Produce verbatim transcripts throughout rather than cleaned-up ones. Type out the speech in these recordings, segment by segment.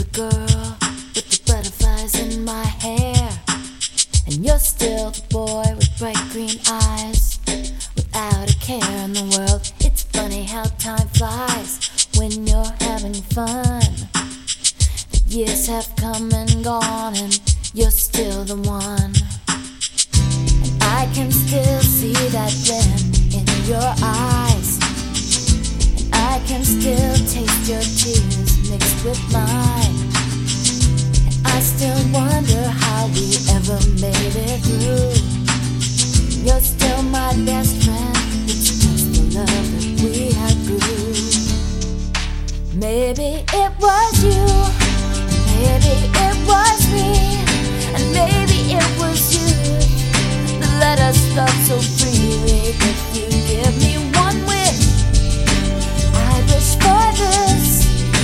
girl with the butterflies in my hair, and you're still the boy with bright green eyes, without a care in the world. It's funny how time flies when you're having fun. The years have come and gone, and you're still the one. And I can still see that glint in your eyes, and I can still taste your tears mixed with mine. And I still wonder how we ever made it through. You're still my best friend, it's just the love that we had grew. Maybe it was you, maybe it was me, and maybe it was you that let us love so freely. If you give me one wish, I wish for this,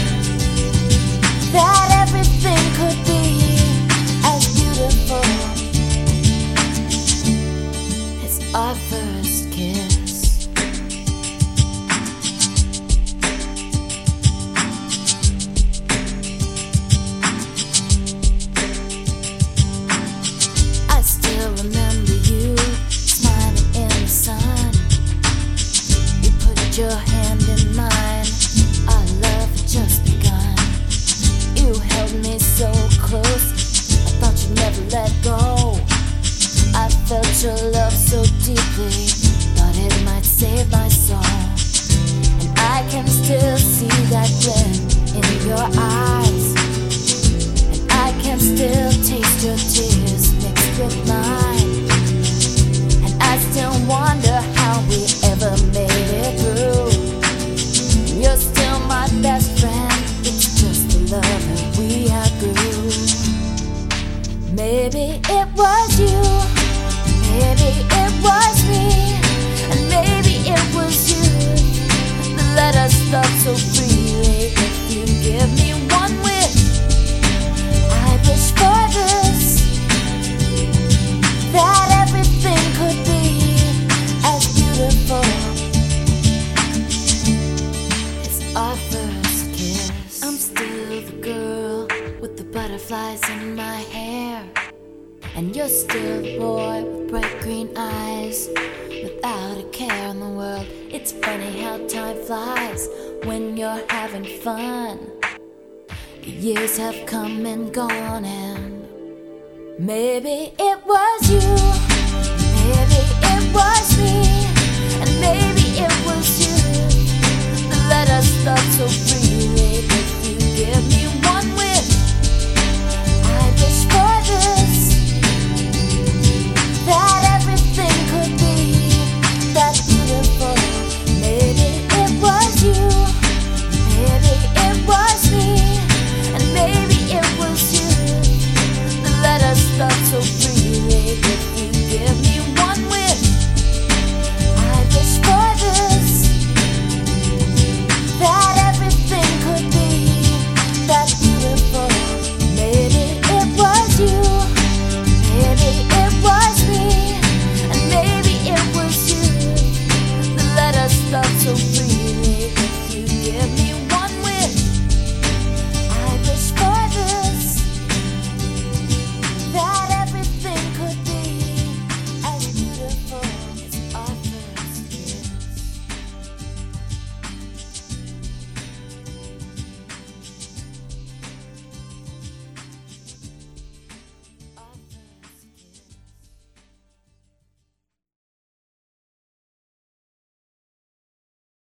that everything could be as beautiful as our first kiss. I still remember you smiling in the sun. You put your hand in mine, our love had just begun. You held me so close, I thought you'd never let go. I felt your love so deeply, thought it might save my soul. And I can still see that glint in your eyes, and I can still taste your tears mixed with mine. And I still wonder how we ever made it through. You're still my best friend, it's just the love that we outgrew. Maybe it was you, maybe it was me, and maybe it was you that let us love so freely. If you give me one wish, I wish for this, that everything could be as beautiful as our first kiss. I'm still the girl with the butterflies in my hair, and you're still the boy with bright green eyes, without a care in the world. It's funny how time flies when you're having fun. The years have come and gone, and maybe it was you, maybe it was me, and maybe it was you that let us love so free.